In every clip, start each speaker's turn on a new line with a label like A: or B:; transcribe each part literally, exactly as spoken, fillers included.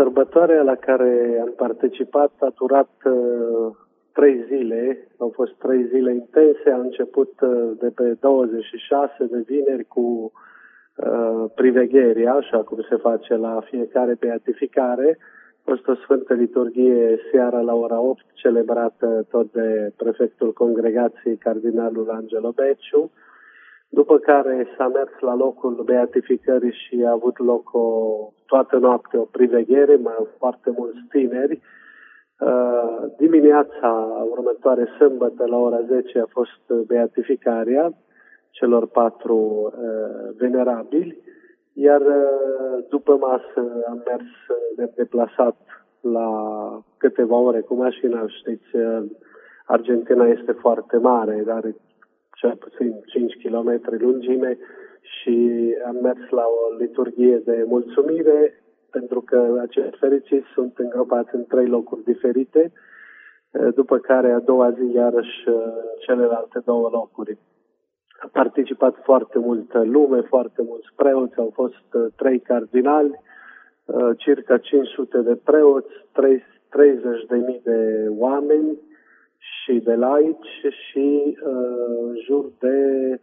A: Sărbătoarea la care am participat a durat uh, trei zile, au fost trei zile intense, a început uh, de pe douăzeci și șase de vineri cu uh, privegheria, așa cum se face la fiecare beatificare. A fost o sfântă liturghie seara la ora opt, celebrată tot de prefectul congregației, cardinalul Angelo Beciu, după care s-a mers la locul beatificării și a avut loc o, toată noaptea o priveghere, mai au foarte mulți tineri. Uh, dimineața următoare, sâmbătă, la ora zece, a fost beatificarea celor patru uh, venerabili, iar uh, după masă am mers, ne-am deplasat la câteva ore cu mașina. Știți, uh, Argentina este foarte mare, are cel puțin cinci kilometri lungime și am mers la o liturghie de mulțumire, pentru că acești fericiți sunt îngropați în trei locuri diferite, după care a doua zi iarăși celelalte două locuri. A participat foarte multă lume, foarte mulți preoți, au fost trei cardinali, circa cinci sute de preoți, treizeci de mii de oameni și de laici și uh, în jur de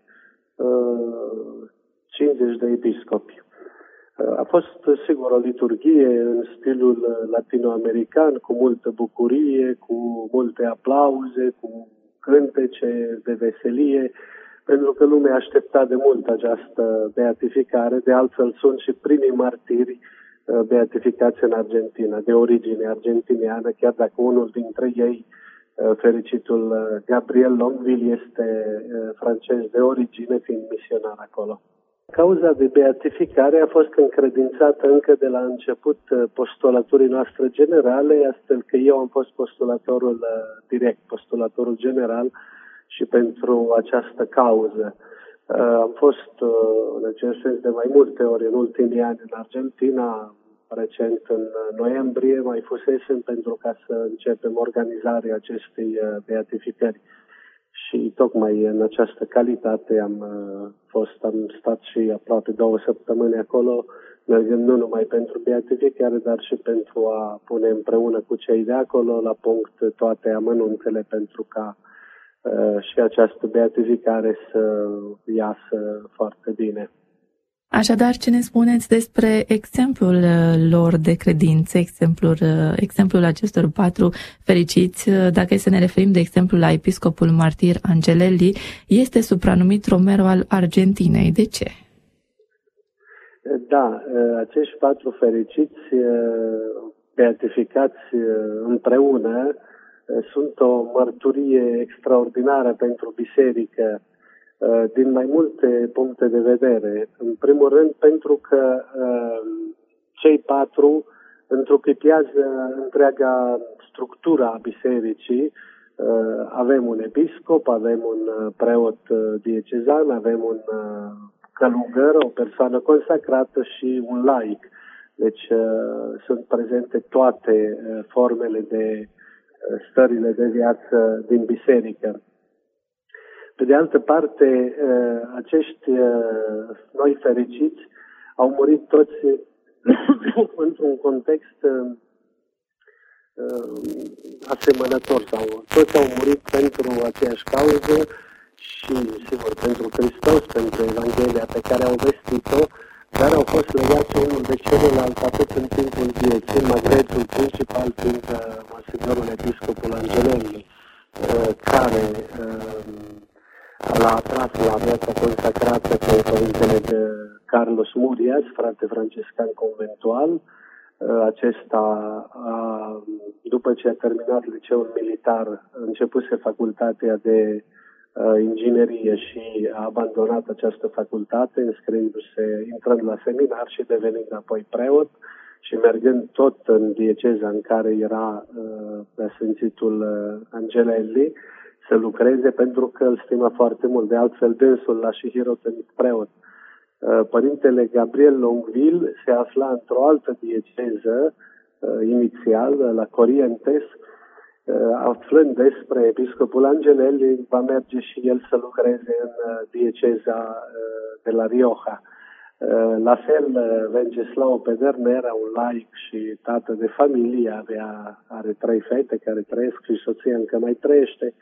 A: uh, cincizeci de episcopi. Uh, a fost, sigur, o liturghie în stilul latinoamerican, cu multă bucurie, cu multe aplauze, cu cântece de veselie, pentru că lumea aștepta de mult această beatificare. De altfel, sunt și primii martiri uh, beatificați în Argentina, de origine argentiniană, chiar dacă unul dintre ei, fericitul Gabriel Longueville, este francez de origine, fiind misionar acolo. Cauza de beatificare a fost încredințată încă de la început postulaturii noastre generale, astfel că eu am fost postulatorul direct, postulatorul general și pentru această cauză. Am fost în acest sens de mai multe ori în ultimii ani în Argentina. Recent, în noiembrie, mai fusesem pentru ca să începem organizarea acestei beatificări. Și tocmai în această calitate am fost, am stat și aproape două săptămâni acolo, mergând nu numai pentru beatificare, dar și pentru a pune împreună cu cei de acolo la punct toate amănuntele pentru ca uh, și această beatificare să iasă foarte bine.
B: Așadar, ce ne spuneți despre exemplul lor de credință, exemplul, exemplul acestor patru fericiți, dacă e să ne referim, de exemplu, la episcopul martir Angelelli, este supranumit Romero al Argentinei. De ce?
A: Da, acești patru fericiți beatificați împreună sunt o mărturie extraordinară pentru biserică, din mai multe puncte de vedere. În primul rând, pentru că uh, cei patru întruchipează întreaga structura a bisericii. Uh, avem un episcop, avem un preot diecezan, avem un uh, călugăr, o persoană consacrată și un laic. Deci uh, sunt prezente toate uh, formele de uh, stările de viață din biserică. Pe de altă parte, acești noi fericiți au murit toți într-un context asemănător, sau toți au murit pentru aceeași cauză și, sigur, pentru Hristos, pentru Evanghelia pe care au vestit-o, dar au fost legați unul de celălalt atât în timpul vieții, magretul principal fiind Monsignorul Episcopul Angelelli, care l-a atras la viața consacrată pe părintele de Carlos Murias, frate franciscan conventual. Acesta, a, după ce a terminat liceul militar, începuse facultatea de a, inginerie și a abandonat această facultate, înscriindu-se, intrând la seminar și devenind apoi preot și mergând tot în dieceza în care era preasfințitul Angelelli să lucreze, pentru că îl stima foarte mult. De altfel, dânsul l-a și hirotenit preot. Părintele Gabriel Longueville se afla într-o altă dieceză inițial, la Corrientes. Aflând despre episcopul Angelelli, va merge și el să lucreze în dieceza de la Rioja. La fel, Venceslau Pedernera, un laic și tată de familie, avea, are trei fete care trăiesc și soția încă mai trăiește.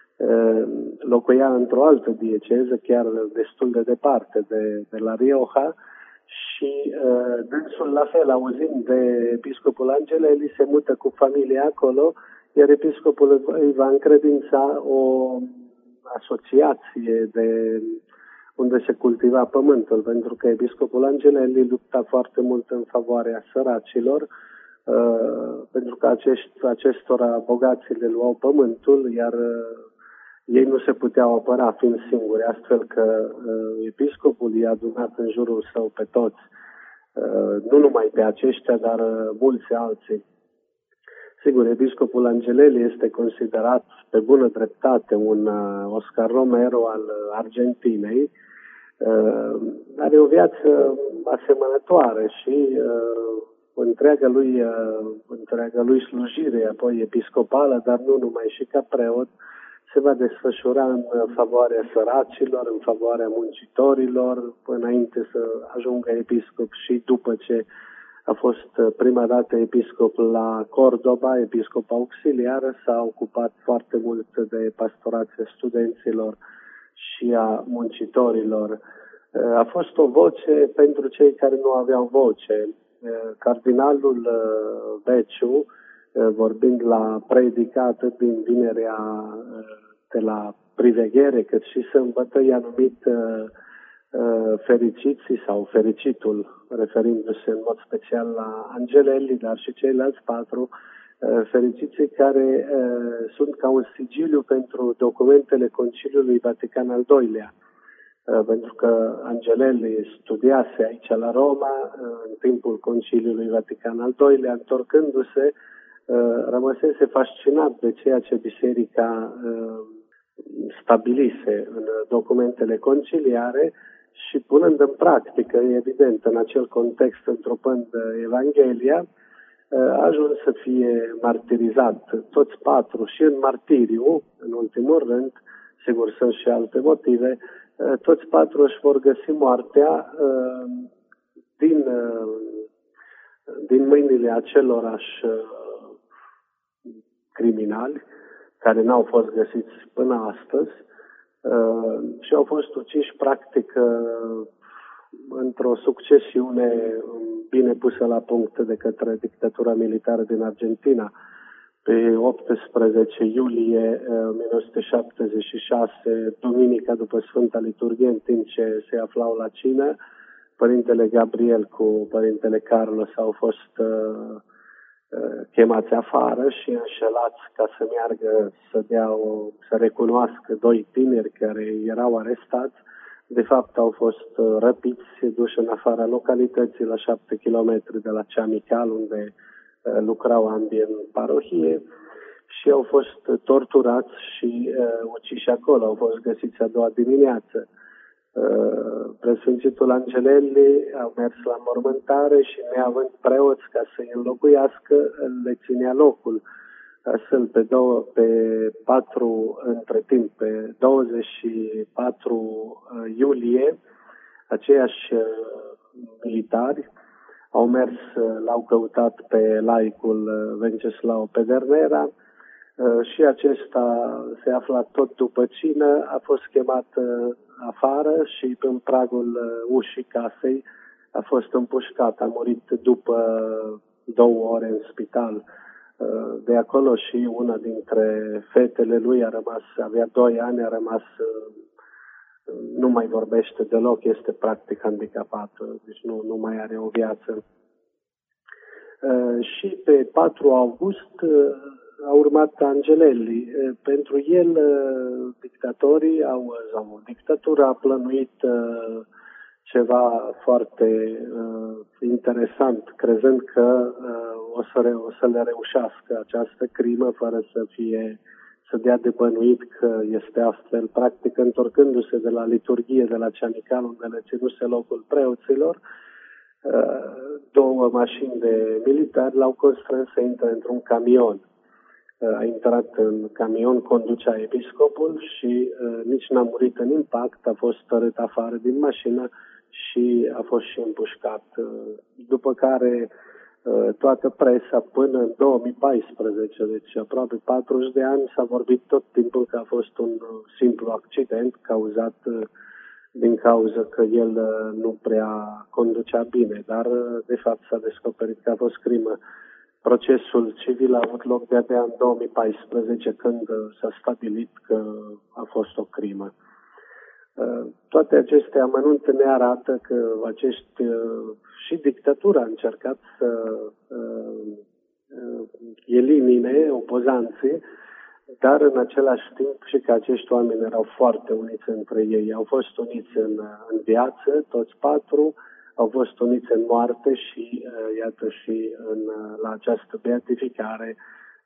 A: Locuia într-o altă dieceză, chiar destul de departe de, de la Rioja, și dânsul, la fel, auzind de episcopul Angelelli, se mută cu familia acolo, iar episcopul îi va încredința o asociație de unde se cultiva pământul, pentru că episcopul Angelelli lupta foarte mult în favoarea săracilor, uh, pentru că acești, acestora bogații le luau pământul, iar uh, ei nu se puteau apăra fiind singuri, astfel că uh, episcopul i-a adunat în jurul său pe toți, uh, nu numai pe aceștia, dar uh, mulți alții. Sigur, episcopul Angelelli este considerat pe bună dreptate un uh, Oscar Romero al uh, Argentinei. Uh, are o viață asemănătoare și uh, întreaga lui, uh, întreaga lui slujire, apoi episcopală, dar nu numai, și ca preot, se va desfășura în favoarea săracilor, în favoarea muncitorilor, înainte să ajungă episcop și după ce a fost prima dată episcop la Cordoba, episcop auxiliar, s-a ocupat foarte mult de pastorația studenților și a muncitorilor. A fost o voce pentru cei care nu aveau voce. Cardinalul Beciu, vorbind la predică atât din vinerea de la priveghere cât și sâmbătă, i-a numit fericiții sau fericitul, referindu-se în mod special la Angelelli, dar și ceilalți patru, fericiții care sunt ca un sigiliu pentru documentele Conciliului Vatican al doilea. Pentru că Angelelli studiase aici la Roma în timpul Conciliului Vatican al doilea, întorcându-se, rămăsese fascinat de ceea ce biserica stabilise în documentele conciliare și punând în practică, evident, în acel context, întropând Evanghelia, a ajuns să fie martirizat. Toți patru, și în martiriu, în ultimul rând, sigur sunt și alte motive, toți patru își vor găsi moartea din, din mâinile acelorași criminali care n-au fost găsiți până astăzi și au fost uciși practic într-o succesiune bine pusă la punct de către dictatura militară din Argentina. Pe optsprezece iulie o mie nouă sute șaptezeci și șase, duminica după Sfânta Liturghie, în timp ce se aflau la cină, Părintele Gabriel cu Părintele Carlos au fost uh, chemați afară și înșelați ca să meargă să dea o, să recunoască doi tineri care erau arestați. De fapt, au fost răpiți, duși în afara localității, la șapte kilometri de la Ceamical, unde uh, lucrau ambii în parohie, și au fost torturați și uh, uciși acolo. Au fost găsiți a doua dimineață. Uh, Preasfințitul Angelelli a mers la mormântare și, neavând preoți ca să-i înlocuiască, le ținea locul. Astfel, pe, două, pe patru, între timp, pe douăzeci și patru iulie, aceiași militari au mers, l-au căutat pe laicul Venceslau Pedernera și acesta se afla tot după cină, a fost chemat afară și în pragul ușii casei a fost împușcat. A murit după două ore în spital. De acolo și una dintre fetele lui a rămas, avea doi ani, a rămas, nu mai vorbește deloc, este practic handicapată, deci nu, nu mai are o viață. Și pe patru august a urmat Angelelli. Pentru el, dictatorii au, sau dictatura a plănuit ceva foarte uh, interesant, crezând că uh, o, să re, o să le reușească această crimă fără să fie, să dea de bănuit că este astfel. Practic, întorcându-se de la liturghie de la Ceamical, unde le ținuse locul preoților, uh, două mașini de militari l-au constrâns să intre într-un camion. Uh, a intrat în camion, conducea episcopul și uh, nici n-a murit în impact, a fost tărât afară din mașină și a fost și împușcat. După care toată presa până în două mii paisprezece, deci aproape patruzeci de ani, s-a vorbit tot timpul că a fost un simplu accident cauzat din cauza că el nu prea conducea bine, dar de fapt s-a descoperit că a fost crimă. Procesul civil a avut loc de-abia în două mii paisprezece, când s-a stabilit că a fost o crimă. Toate aceste amănunte ne arată că acești, și dictatura a încercat să elimine opozanții, dar în același timp și că acești oameni erau foarte uniți între ei. Au fost uniți în, în viață, toți patru, au fost uniți în moarte și, iată, și în, la această beatificare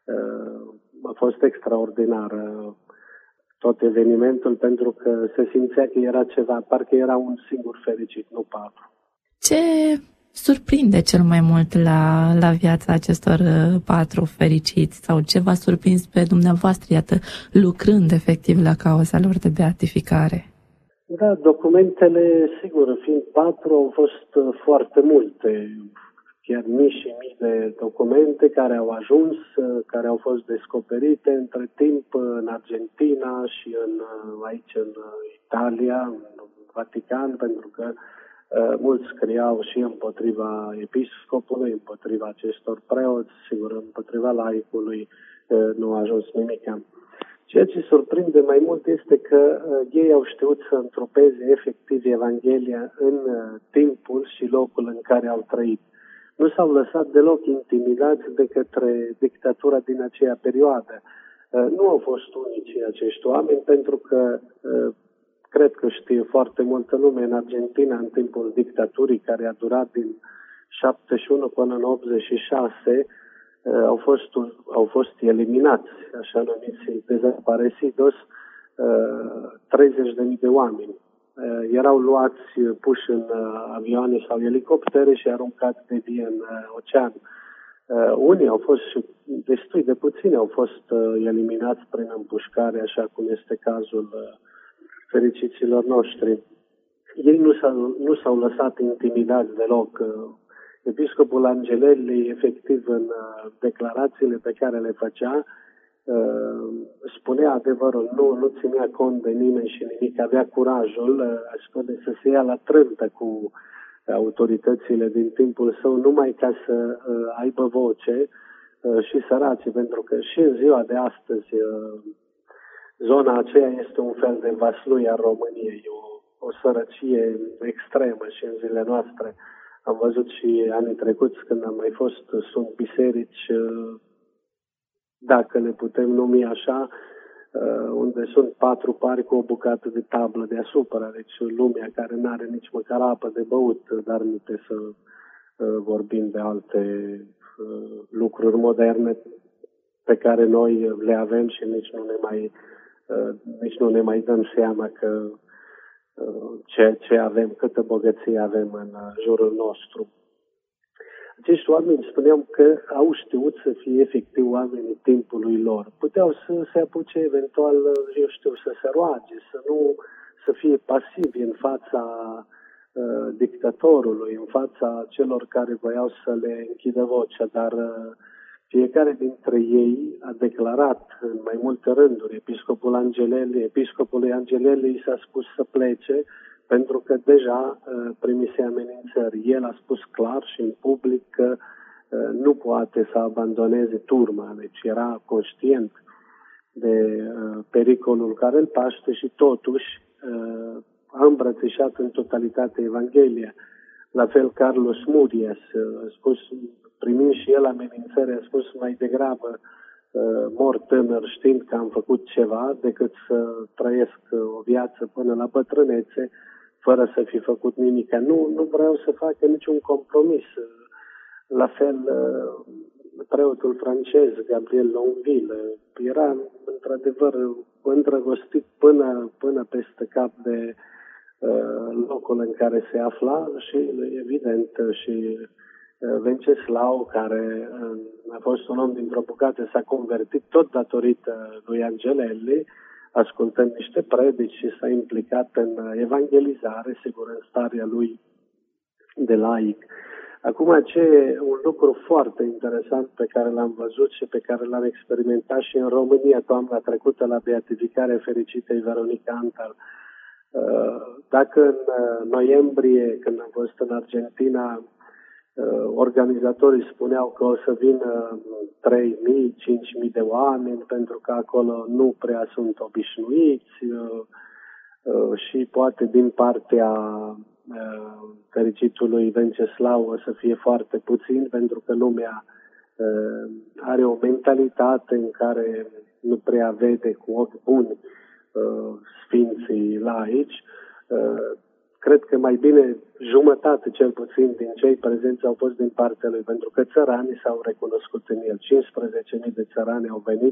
A: a fost extraordinară tot evenimentul, pentru că se simțea că era ceva, parcă era un singur fericit, nu patru.
B: Ce surprinde cel mai mult la, la viața acestor patru fericiți sau ce v-a surprins pe dumneavoastră, iată, lucrând efectiv la cauza lor de beatificare?
A: Da, documentele, sigur, fiind patru, au fost foarte multe, chiar mii și mii de documente care au ajuns, care au fost descoperite între timp în Argentina și în, aici în Italia, în Vatican, pentru că uh, mulți scriau și împotriva episcopului, împotriva acestor preoți, sigur, împotriva laicului, uh, nu a ajuns nimic. Ceea ce surprinde mai mult este că uh, ei au știut să întrupeze efectiv Evanghelia în uh, timpul și locul în care au trăit. Nu s-au lăsat deloc intimidați de către dictatura din aceea perioadă. Uh, nu au fost unici acești oameni, pentru că uh, cred că știe foarte multă lume în Argentina, în timpul dictaturii care a durat din șaptezeci și unu până în optzeci și șase, au fost, au fost eliminați, așa numiți dezaparecidos, treizeci de mii de oameni. Erau luați, puși în avioane sau elicoptere și aruncați de vie în ocean. Unii au fost, și destui de puțini, au fost eliminați prin împușcare, așa cum este cazul fericiților noștri. Ei nu s-au, nu s-au lăsat intimidați deloc. Episcopul Angelelli, efectiv, în declarațiile pe care le făcea, spunea adevărul, nu, nu ținea cont de nimeni și nimic, avea curajul, aș spune, să se ia la trântă cu autoritățile din timpul său, numai ca să aibă voce și săraci, pentru că și în ziua de astăzi zona aceea este un fel de Vaslui al României, o, o sărăcie extremă și în zilele noastre. Am văzut și anii trecuți, când am mai fost, sunt biserici, dacă le putem numi așa, unde sunt patru pari cu o bucată de tablă deasupra, deci lumea care nu are nici măcar apă de băut, dar nu trebuie să vorbim de alte lucruri moderne pe care noi le avem și nici nu ne mai, nici nu ne mai dăm seama că ce, ce avem, câtă bogăție avem în jurul nostru. Acești oameni, spuneam că au știut să fie efectiv oamenii timpului lor. Puteau să se apuce eventual, eu știu, să se roage, să nu să fie pasivi în fața uh, dictatorului, în fața celor care voiau să le închidă vocea, dar uh, fiecare dintre ei a declarat în mai multe rânduri. Episcopul Angelelli, episcopului Angelelli i s-a spus să plece, pentru că deja uh, primise amenințări. El a spus clar și în public că uh, nu poate să abandoneze turma, deci era conștient de uh, pericolul care îl paște și totuși uh, a îmbrățișat în totalitate Evanghelia. La fel Carlos Murias uh, a spus, primind și el amenințări, a spus mai degrabă uh, mor tânăr știind că am făcut ceva, decât să trăiesc uh, o viață până la bătrânețe fără să fi făcut nimic. Nu, nu vreau să facă niciun compromis. La fel, preotul francez, Gabriel Longueville, era într-adevăr îndrăgostit până, până peste cap de uh, locul în care se afla și, evident, și uh, Venceslau, care uh, a fost un om dintr-o bucată, s-a convertit tot datorită lui Angelelli. ascultând niște predici și s-a implicat în evangelizare, sigur, în starea lui de laic. Acum, ce un lucru foarte interesant pe care l-am văzut și pe care l-am experimentat și în România toamna trecută la beatificarea fericitei Veronica Antal. Dacă în noiembrie, când am fost în Argentina, organizatorii spuneau că o să vină trei mii, cinci mii de oameni, pentru că acolo nu prea sunt obișnuiți și poate din partea fericitului Venceslau o să fie foarte puțin, pentru că lumea are o mentalitate în care nu prea vede cu ochi buni sfinții laici. Cred că mai bine jumătate, cel puțin, din cei prezenți au fost din partea lui, pentru că țăranii s-au recunoscut în el. cincisprezece mii de țărani au venit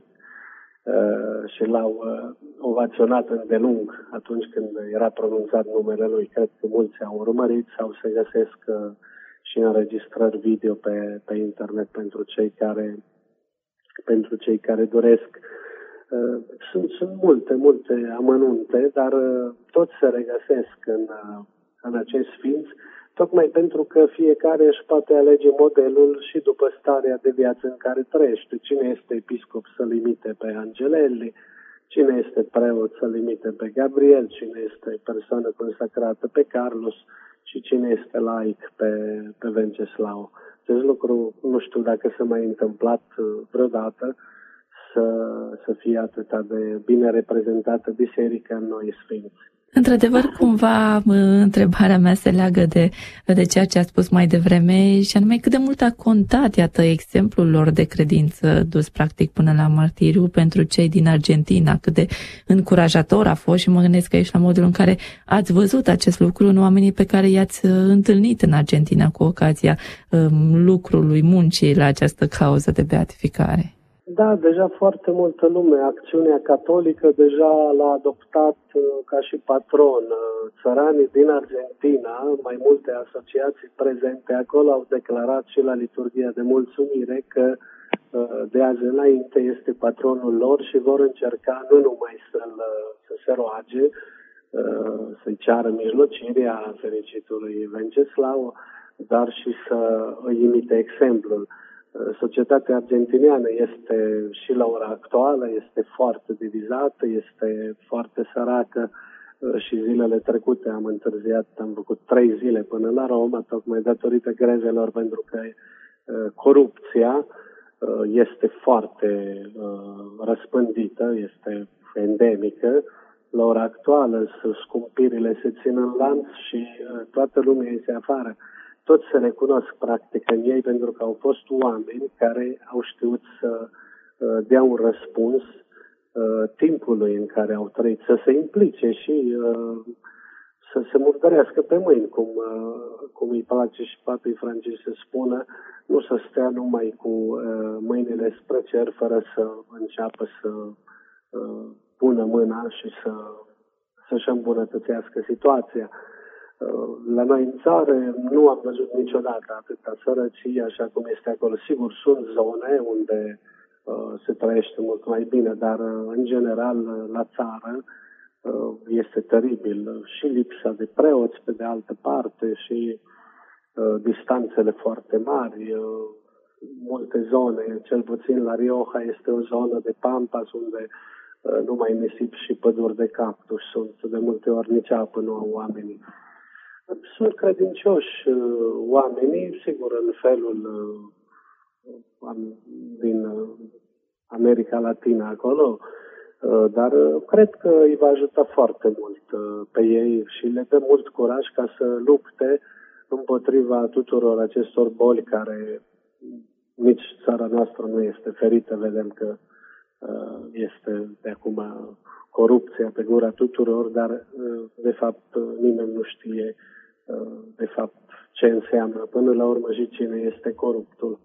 A: uh, și l-au uh, ovaționat îndelung atunci când era pronunțat numele lui. Cred că mulți au urmărit sau se găsesc uh, și înregistrări video pe, pe internet pentru cei care, pentru cei care doresc. Uh, sunt, sunt multe, multe amănunte, dar uh, toți se regăsesc în, uh, în acești sfinți, tocmai pentru că fiecare își poate alege modelul și după starea de viață în care trăiește. Cine este episcop să-l imite pe Angelelli, cine este preot să-l imite pe Gabriel, cine este persoană consacrată pe Carlos și cine este laic pe, pe Venceslau. Acest lucru nu știu dacă s-a mai întâmplat vreodată, să, să fie atât de bine reprezentată biserica în noi sfinți.
B: Într-adevăr, cumva, întrebarea mea se leagă de, de ceea ce a spus mai devreme, și anume cât de mult a contat, iată, exemplul lor de credință dus practic până la martiriu pentru cei din Argentina, cât de încurajator a fost, și mă gândesc aici la modul în care ați văzut acest lucru în oamenii pe care i-ați întâlnit în Argentina cu ocazia um, lucrului, muncii la această cauză de beatificare.
A: Da, deja foarte multă lume. Acțiunea Catolică deja l-a adoptat uh, ca și patron. Uh, țăranii din Argentina, mai multe asociații prezente acolo, au declarat și la liturghia de mulțumire că uh, de azi înainte este patronul lor și vor încerca nu numai să-l, să se roage, uh, să-i ceară mijlocirea fericitului Venceslau, dar și să îi imite exemplul. Societatea argentiniană este și la ora actuală, este foarte divizată, este foarte săracă și zilele trecute am întârziat, am făcut trei zile până la Roma, tocmai datorită grevelor, pentru că corupția este foarte răspândită, este endemică. La ora actuală scumpirile se țin în lanț și toată lumea este afară. Toți se recunosc practic în ei pentru că au fost oameni care au știut să uh, dea un răspuns uh, timpului în care au trăit, să se implice și uh, să se murdărească pe mâini, cum, uh, cum îi place și Papei Francisc să spună, nu să stea numai cu uh, mâinile spre cer fără să înceapă să uh, pună mâna și să, să-și îmbunătățească situația. La noi în țară nu am văzut niciodată atâta sărăcie așa cum este acolo. Sigur, sunt zone unde uh, se trăiește mult mai bine, dar uh, în general la țară uh, este teribil. Și lipsa de preoți pe de altă parte și uh, distanțele foarte mari. Uh, multe zone, cel puțin la Rioja, este o zonă de pampas unde uh, nu mai nisip și păduri de cactus. Sunt de multe ori nici apă nu au oamenii. Sunt credincioși uh, oamenii, sigur, în felul uh, din uh, America Latină acolo, uh, dar uh, cred că îi va ajuta foarte mult uh, pe ei și le dă mult curaj ca să lupte împotriva tuturor acestor boli care nici țara noastră nu este ferită. Vedem că uh, este de acum corupția pe gura tuturor, dar uh, de fapt uh, nimeni nu știe de fapt ce înseamnă până la urmă și cine este coruptul.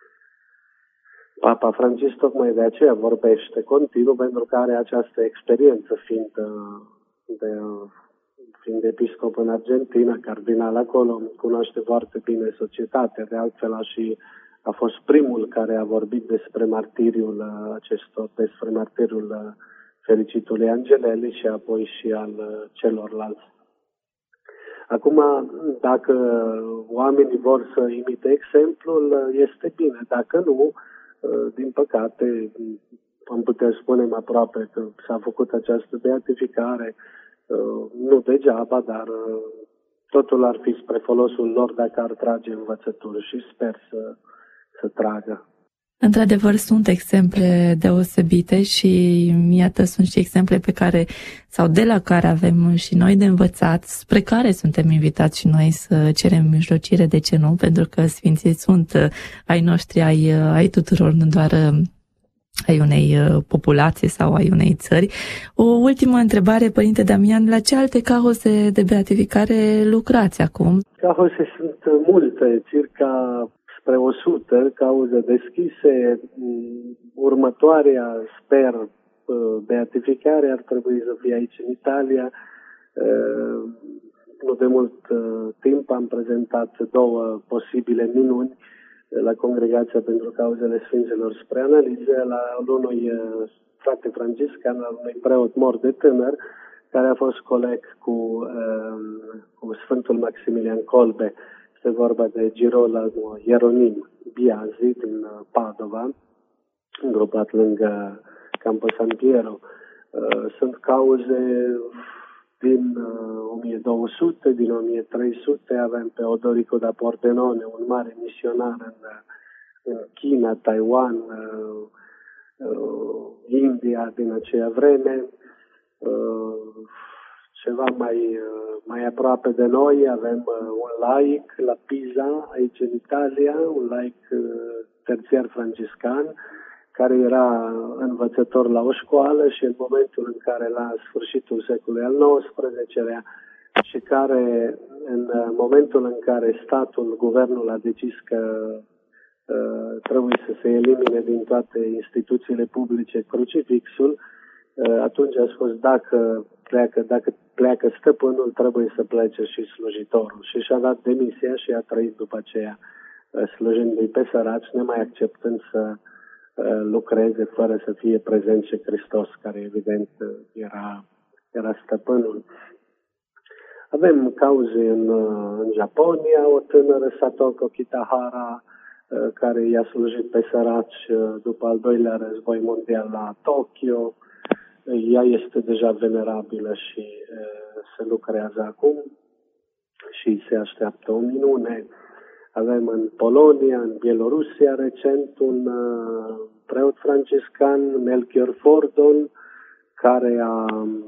A: Papa Francisc tocmai de aceea vorbește continuu, pentru că are această experiență, fiind, de, fiind episcop în Argentina, cardinal acolo, cunoaște foarte bine societatea. De altfel a, și, a fost primul care a vorbit despre martiriul acestor, despre martiriul fericitului Angeleli și apoi și al celorlalți. Acum, dacă oamenii vor să imite exemplul, este bine. Dacă nu, din păcate, am putea spune aproape că s-a făcut această beatificare, nu degeaba, dar totul ar fi spre folosul lor dacă ar trage învățături și sper să, să tragă.
B: Într-adevăr, sunt exemple deosebite și iată, sunt și exemple pe care, sau de la care avem și noi de învățat, spre care suntem invitați și noi să cerem mijlocire, de ce nu? Pentru că Sfinții sunt ai noștri, ai, ai tuturor, nu doar ai unei populații sau ai unei țări. O ultimă întrebare, Părinte Damian, la ce alte cauze de beatificare lucrați acum?
A: Cauze sunt multe, circa spre o sută cauze deschise. Următoarea, sper, beatificare ar trebui să fie aici în Italia. Nu de mult timp am prezentat două posibile minuni la Congregația pentru Cauzele Sfinților spre analize, la unui frate franciscan, al unui preot mort de tânăr, care a fost coleg cu, cu Sfântul Maximilian Kolbe. Este vorba de Girolamo Ieronim Biazi din Padova, îngropat lângă Campo San Piero. Sunt cauze din o mie două sute, din o mie trei sute, avem pe Odorico da Pordenone, un mare misionar în, în China, Taiwan, India din aceea vreme. Ceva mai, mai aproape de noi avem un laic la Pisa, aici în Italia, un laic terțiar franciscan, care era învățător la o școală și în momentul în care, la sfârșitul secolului al nouăsprezecelea, și care, în momentul în care statul, guvernul a decis că uh, trebuie să se elimine din toate instituțiile publice crucifixul, uh, atunci a spus, dacă pleacă, dacă pleacă stăpânul, trebuie să plece și slujitorul. Și și-a dat demisia și a trăit după aceea uh, slujindu-i pe săraci, nemai acceptând să lucreze fără să fie prezent și Hristos, care evident era, era stăpânul. Avem cauze în, în Japonia, o tânără, Satoko Kitahara, care i-a slujit pe săraci după al doilea război mondial la Tokyo. Ea este deja venerabilă și se lucrează acum și se așteaptă o minune. Avem în Polonia, în Bielorusia, recent, un uh, preot franciscan, Melchior Fordon, care a um,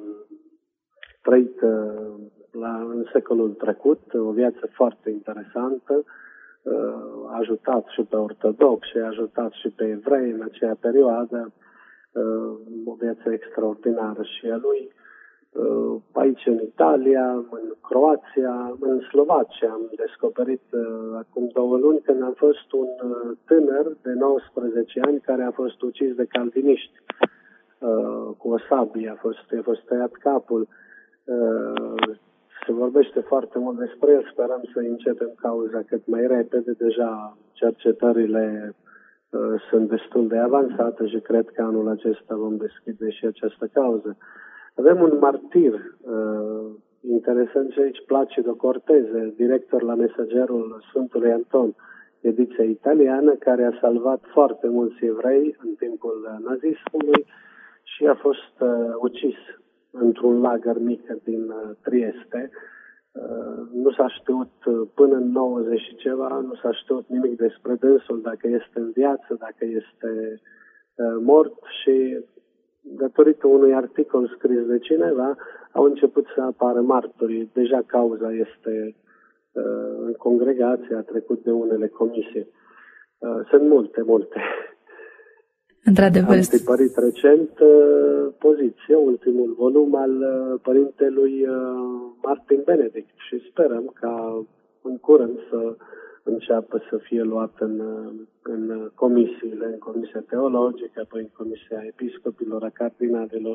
A: trăit uh, la, în secolul trecut o viață foarte interesantă, uh, a ajutat și pe ortodoxi, a ajutat și pe evrei în aceea perioadă, uh, o viață extraordinară și a lui. Aici în Italia, în Croația, în Slovacia am descoperit uh, acum două luni când a fost un uh, tânăr de nouăsprezece ani care a fost ucis de calviniști uh, cu o sabie, a fost, a fost tăiat capul. Uh, se vorbește foarte mult despre el, sperăm să începem cauza cât mai repede, deja cercetările uh, sunt destul de avansate și cred că anul acesta vom deschide și această cauză. Avem un martir uh, interesant și aici, Placido Corteze, director la Mesagerul Sfântului Anton, ediția italiană, care a salvat foarte mulți evrei în timpul nazismului și a fost uh, ucis într-un lagăr mic din uh, Trieste. Uh, nu s-a știut uh, până în nouăzeci și ceva, nu s-a știut nimic despre dânsul, dacă este în viață, dacă este uh, mort și datorită unui articol scris de cineva, au început să apară martorii. Deja cauza este uh, în congregație, a trecut de unele comisii. Uh, sunt multe, multe.
B: Într-adevăr.
A: Am tipărit recent uh, poziția, ultimul volum al uh, părintelui uh, Martin Benedict și sperăm ca în curând să înceapă să fie luat în, în comisiile, în comisia teologică, apoi în comisia episcopilor, a cardinalilor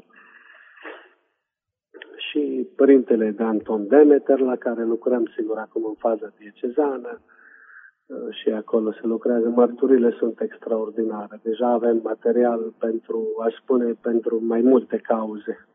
A: și părintele de Anton Demeter, la care lucrăm sigur acum în faza diecezană. și acolo se lucrează. Mărturile sunt extraordinare. Deja avem material pentru, aș spune, pentru mai multe cauze.